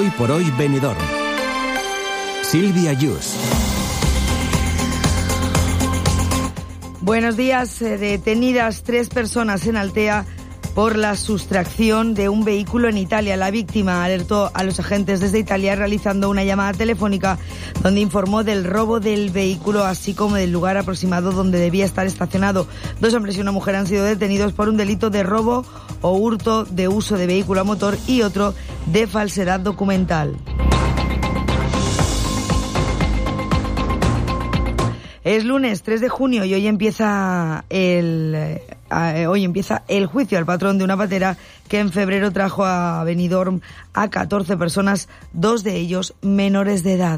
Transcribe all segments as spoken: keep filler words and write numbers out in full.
Hoy por hoy Benidorm. Silvia Yus. Buenos días. Detenidas tres personas en Altea por la sustracción de un vehículo en Italia. La víctima alertó a los agentes desde Italia realizando una llamada telefónica donde informó del robo del vehículo, así como del lugar aproximado donde debía estar estacionado. Dos hombres y una mujer han sido detenidos por un delito de robo o hurto de uso de vehículo a motor y otro de falsedad documental. Es lunes tres de junio y hoy empieza el eh, hoy empieza el juicio al patrón de una patera que en febrero trajo a Benidorm a catorce personas, dos de ellos menores de edad.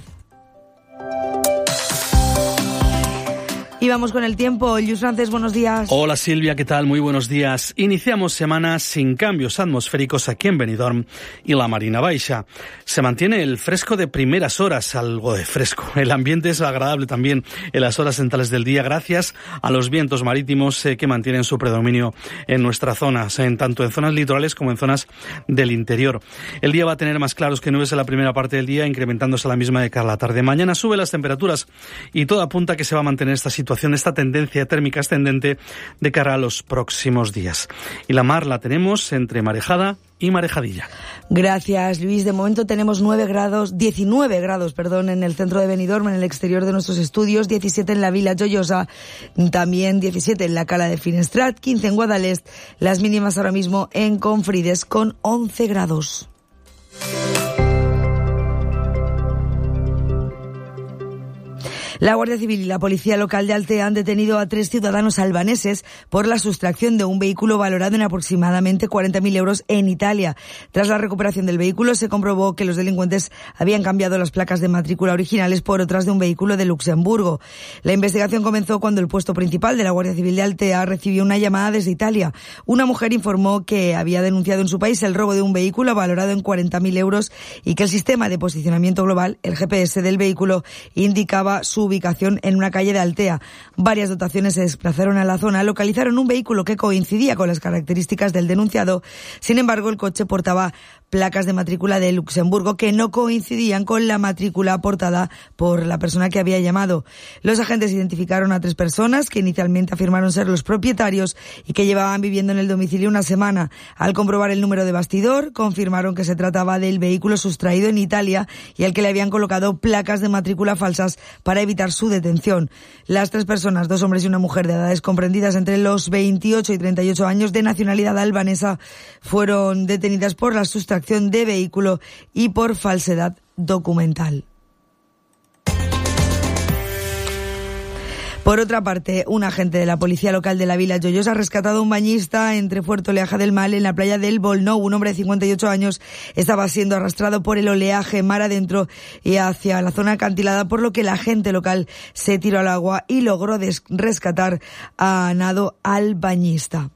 Y vamos con el tiempo. Lluís Francés, buenos días. Hola Silvia, ¿qué tal? Muy buenos días. Iniciamos semana sin cambios atmosféricos aquí en Benidorm y la Marina Baixa. Se mantiene el fresco de primeras horas, algo de fresco. El ambiente es agradable también en las horas centrales del día gracias a los vientos marítimos eh, que mantienen su predominio en nuestra zona, en tanto en zonas litorales como en zonas del interior. El día va a tener más claros que nubes en la primera parte del día, incrementándose la misma de cara a la tarde. Mañana suben las temperaturas y todo apunta a que se va a mantener esta situación. Esta tendencia térmica ascendente de cara a los próximos días. Y la mar la tenemos entre marejada y marejadilla. Gracias, Luis. De momento tenemos nueve grados, diecinueve grados, perdón, en el centro de Benidorm, en el exterior de nuestros estudios, diecisiete en la Vila Joiosa, también diecisiete en la Cala de Finestrat, quince en Guadalest, las mínimas ahora mismo en Confrides con once grados. La Guardia Civil y la Policía Local de Altea han detenido a tres ciudadanos albaneses por la sustracción de un vehículo valorado en aproximadamente cuarenta mil euros en Italia. Tras la recuperación del vehículo se comprobó que los delincuentes habían cambiado las placas de matrícula originales por otras de un vehículo de Luxemburgo. La investigación comenzó cuando el puesto principal de la Guardia Civil de Altea recibió una llamada desde Italia. Una mujer informó que había denunciado en su país el robo de un vehículo valorado en cuarenta mil euros y que el sistema de posicionamiento global, el G P S del vehículo, indicaba su ubicación en una calle de Altea. Varias dotaciones se desplazaron a la zona, localizaron un vehículo que coincidía con las características del denunciado. Sin embargo, el coche portaba placas de matrícula de Luxemburgo que no coincidían con la matrícula aportada por la persona que había llamado. Los agentes identificaron a tres personas que inicialmente afirmaron ser los propietarios y que llevaban viviendo en el domicilio una semana. Al comprobar el número de bastidor, confirmaron que se trataba del vehículo sustraído en Italia y al que le habían colocado placas de matrícula falsas para evitar su detención. Las tres personas, dos hombres y una mujer de edades comprendidas entre los veintiocho y treinta y ocho años de nacionalidad albanesa, fueron detenidas por la sustracción de vehículo y por falsedad documental. Por otra parte, un agente de la Policía Local de la Vila Joiosa ha rescatado a un bañista entre Fuerte Oleaje del Mal en la playa del Volnou. Un hombre de cincuenta y ocho años estaba siendo arrastrado por el oleaje mar adentro y hacia la zona acantilada, por lo que el agente local se tiró al agua y logró des- rescatar a nado al bañista.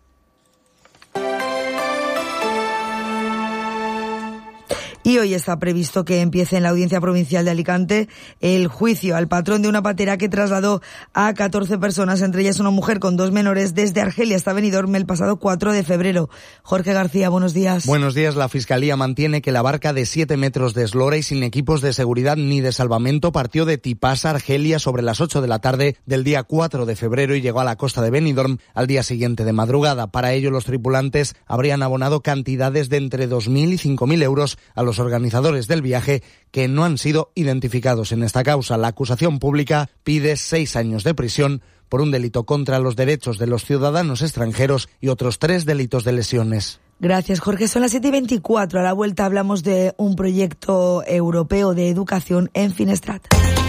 Y hoy está previsto que empiece en la Audiencia Provincial de Alicante el juicio al patrón de una patera que trasladó a catorce personas, entre ellas una mujer con dos menores, desde Argelia hasta Benidorm el pasado cuatro de febrero. Jorge García, buenos días. Buenos días. La Fiscalía mantiene que la barca de siete metros de eslora y sin equipos de seguridad ni de salvamento partió de Tipasa, Argelia, sobre las ocho de la tarde del día cuatro de febrero y llegó a la costa de Benidorm al día siguiente de madrugada. Para ello, los tripulantes habrían abonado cantidades de entre dos mil y cinco mil euros a los organizadores del viaje, que no han sido identificados en esta causa. La acusación pública pide seis años de prisión por un delito contra los derechos de los ciudadanos extranjeros y otros tres delitos de lesiones. Gracias, Jorge. Son las siete y veinticuatro. A la vuelta hablamos de un proyecto europeo de educación en Finestrat.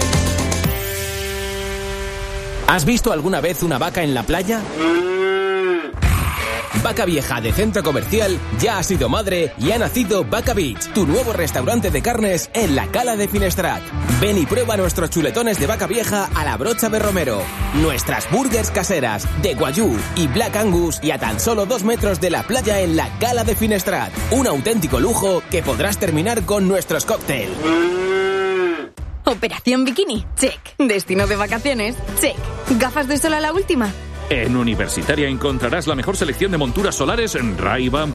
¿Has visto alguna vez una vaca en la playa? Vaca Vieja de Centro Comercial ya ha sido madre y ha nacido Vaca Beach, tu nuevo restaurante de carnes en la Cala de Finestrat. Ven y prueba nuestros chuletones de vaca vieja a la brocha de romero, nuestras burgers caseras de guayú y Black Angus y a tan solo dos metros de la playa en la Cala de Finestrat. Un auténtico lujo que podrás terminar con nuestros cócteles. Operación Bikini, check. Destino de vacaciones, check. ¿Gafas de sol a la última? En Universitaria encontrarás la mejor selección de monturas solares en Ray-Ban,